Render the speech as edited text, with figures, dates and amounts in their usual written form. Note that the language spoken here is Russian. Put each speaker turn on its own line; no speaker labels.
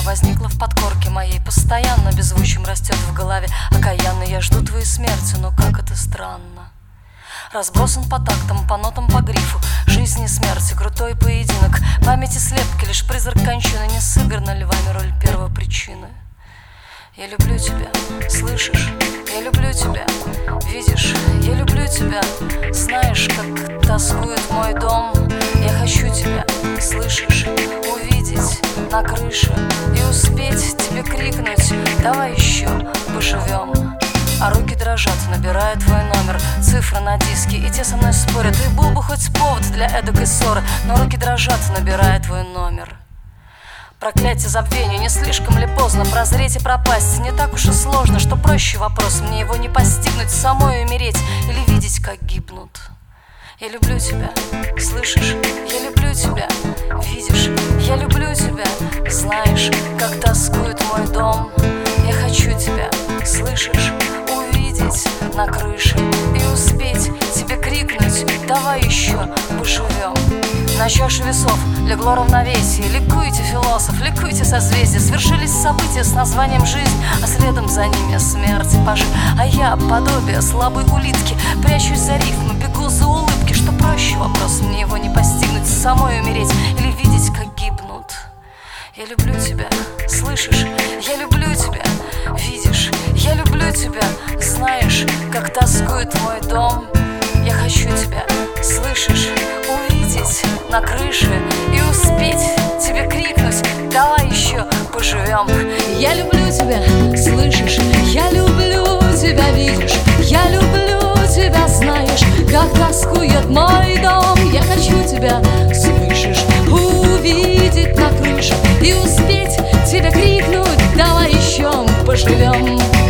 возникла в подкорке моей, постоянно беззвучием растет в голове. Окаянно я жду твоей смерти, но как это странно. Разбросан по тактам, по нотам, по грифу жизни и смерти, крутой поединок. Памяти слепки, лишь призрак кончины. Не сыграна ли вами роль первопричины? Я люблю тебя, слышишь? Я люблю тебя, видишь? Я люблю тебя, знаешь, как тоскует мой дом. Я хочу тебя, слышишь? Увидеть на крыше и успеть тебе крикнуть: давай еще поживем. А руки дрожат, набирая твой номер, цифры на диске, и те со мной спорят. И был бы хоть повод для эдакой ссоры, но руки дрожат, набирая твой номер. Проклятие забвения, не слишком ли поздно прозреть и пропасть? Не так уж и сложно, что проще вопрос, мне его не постигнуть, самой умереть или видеть, как гибнут. Я люблю тебя, слышишь? Я люблю тебя, видишь? Я люблю тебя, знаешь, как тоскует мой дом. Я хочу тебя, слышишь? Увидеть на крыше и успеть тебе крикнуть: давай еще поживем. На чаше весов легло равновесие. Ликуйте, философ, ликуйте, созвездия. Свершились события с названием жизнь, а следом за ними смерть и пожи. А я, подобие слабой улитки, прячусь за рифмы, бегу за улыбки. Что проще вопрос, мне его не постигнуть, самой умереть или видеть, как гибнут. Я люблю тебя, слышишь? Я люблю тебя, видишь? Я люблю тебя, знаешь, как тоскует мой дом. Я хочу тебя, слышишь? Увидеть на крыше и успеть тебе крикнуть: давай еще поживем.
Я люблю тебя, слышишь? Я люблю тебя, видишь? Я люблю тебя, знаешь, как тоскует мой дом. Я хочу тебя, слышишь? Увидеть на крыше и успеть тебе крикнуть: давай еще поживем.